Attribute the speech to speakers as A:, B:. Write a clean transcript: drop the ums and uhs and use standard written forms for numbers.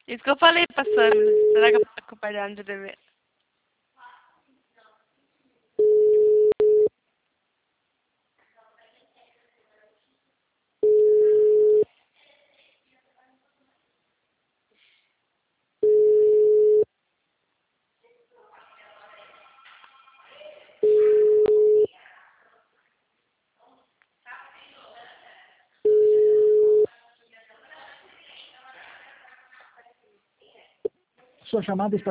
A: Isso que eu falei pra Samila. Será que o pai dela não deve ver?
B: Sua chamada está